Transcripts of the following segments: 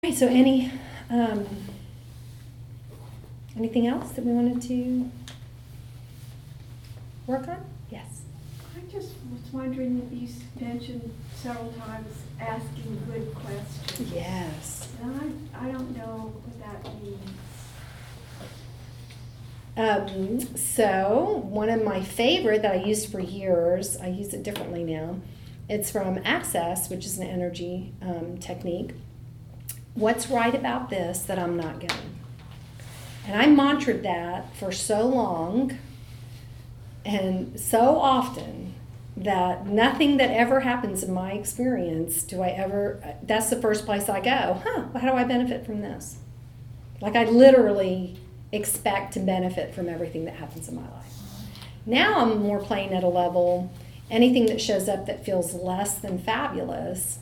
Right, so anything else that we wanted to work on? Yes. I just was wondering, you mentioned several times asking good questions. Yes. And I don't know what that means. So one of my favorite that I used for years, I use it differently now. It's from Access, which is an energy technique. What's right about this that I'm not getting? And I mantraed that for so long and so often that nothing that ever happens in my experience that's the first place I go, how do I benefit from this? Like I literally expect to benefit from everything that happens in my life. Now I'm more playing at a level, anything that shows up that feels less than fabulous,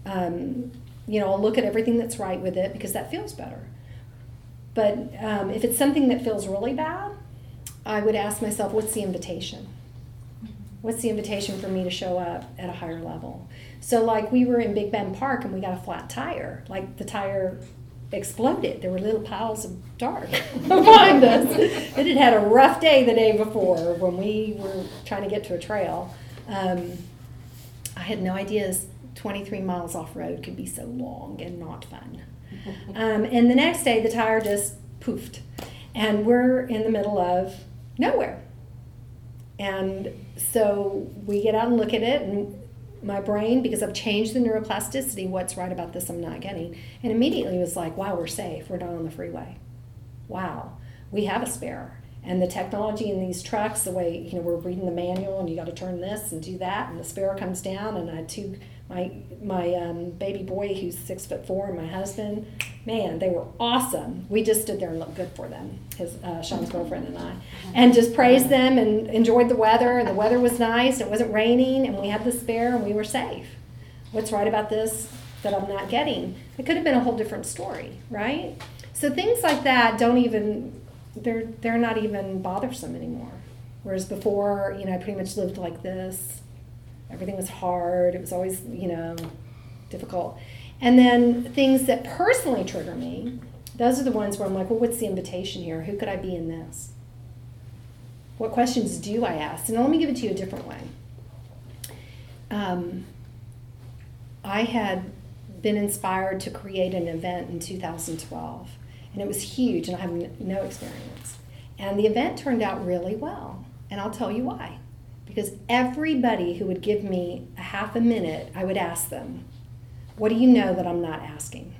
I'll look at everything that's right with it because that feels better. But if it's something that feels really bad, I would ask myself, what's the invitation? What's the invitation for me to show up at a higher level? So like we were in Big Bend Park and we got a flat tire. Like the tire exploded. There were little piles of dark behind us. It had had a rough day the day before when we were trying to get to a trail. I had no idea 23 miles off-road could be so long and not fun. And the next day, the tire just poofed. And we're in the middle of nowhere. And so we get out and look at it, and my brain, because I've changed the neuroplasticity, what's right about this I'm not getting, and immediately was like, wow, we're safe. We're not on the freeway. Wow, we have a spare. And the technology in these trucks, the way, we're reading the manual and you got to turn this and do that, and the spare comes down, and I had my baby boy who's 6'4" and my husband, man, they were awesome. We just stood there and looked good for them, Sean's girlfriend and I, and just praised them and enjoyed the weather, and the weather was nice, it wasn't raining, and we had the spare and we were safe. What's right about this that I'm not getting? It could have been a whole different story, right? So things like that they're not even bothersome anymore. Whereas before, I pretty much lived like this. Everything was hard. It was always, difficult. And then things that personally trigger me, those are the ones where I'm like, well, what's the invitation here? Who could I be in this? What questions do I ask? And let me give it to you a different way. I had been inspired to create an event in 2012. And it was huge, and I have no experience. And the event turned out really well. And I'll tell you why. Because everybody who would give me a half a minute, I would ask them, what do you know that I'm not asking?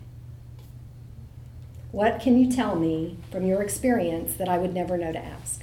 What can you tell me from your experience that I would never know to ask?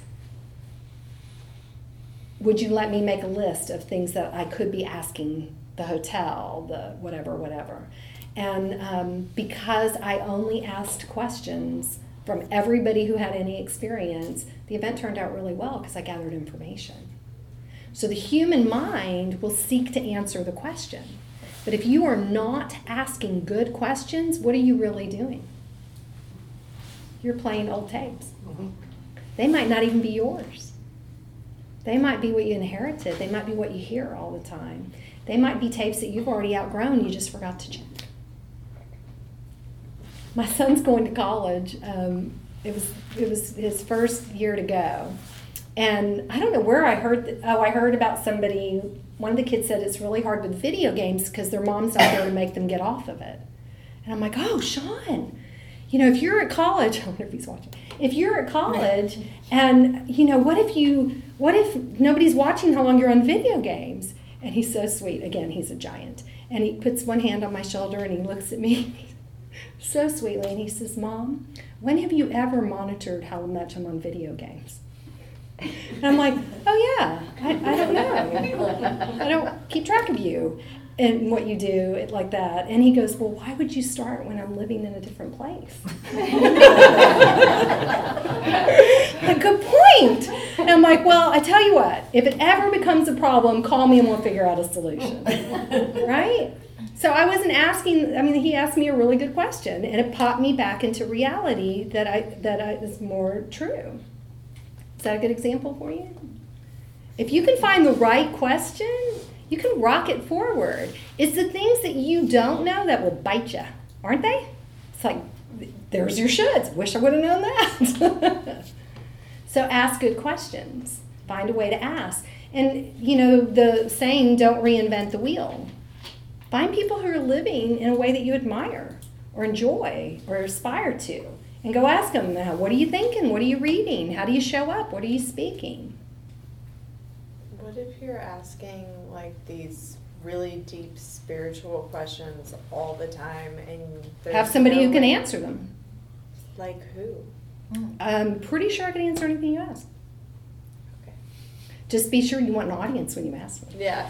Would you let me make a list of things that I could be asking the hotel, the whatever? And because I only asked questions from everybody who had any experience, the event turned out really well because I gathered information. So the human mind will seek to answer the question. But if you are not asking good questions, what are you really doing? You're playing old tapes. Mm-hmm. They might not even be yours. They might be what you inherited. They might be what you hear all the time. They might be tapes that you've already outgrown, you just forgot to check. My son's going to college. It was his first year to go. And I don't know where I heard, I heard about somebody, one of the kids said it's really hard with video games because their mom's not there to make them get off of it. And I'm like, oh, Sean, if you're at college, I wonder if he's watching. If you're at college and, what if nobody's watching how long you're on video games? And he's so sweet. Again, he's a giant. And he puts one hand on my shoulder and he looks at me so sweetly and he says, Mom, when have you ever monitored how much I'm on video games? And I'm like, oh yeah, I don't know. I don't keep track of you and what you do like that. And he goes, well, why would you start when I'm living in a different place? A good point. And I'm like, well, I tell you what, if it ever becomes a problem, call me and we'll figure out a solution. Right? So I wasn't asking, he asked me a really good question, and it popped me back into reality that is more true. Is that a good example for you? If you can find the right question, you can rock it forward. It's the things that you don't know that will bite you, aren't they? It's like, there's your shoulds. Wish I would have known that. So ask good questions. Find a way to ask. And, you know, the saying, don't reinvent the wheel. Find people who are living in a way that you admire or enjoy or aspire to. And go ask them, what are you thinking? What are you reading? How do you show up? What are you speaking? What if you're asking like these really deep spiritual questions all the time and there's Have somebody no who can way- answer them. Like who? I'm pretty sure I can answer anything you ask. Okay. Just be sure you want an audience when you ask them. Yeah,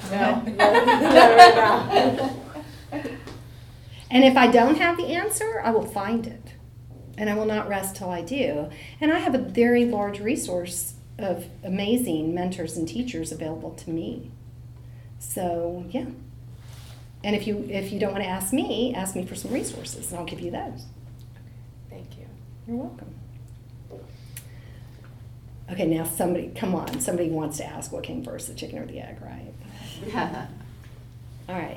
no. And if I don't have the answer, I will find it. And I will not rest till I do. And I have a very large resource of amazing mentors and teachers available to me. So, yeah. And if you don't want to ask me for some resources, and I'll give you those. Thank you. You're welcome. Okay, now somebody wants to ask what came first, the chicken or the egg, right? All right.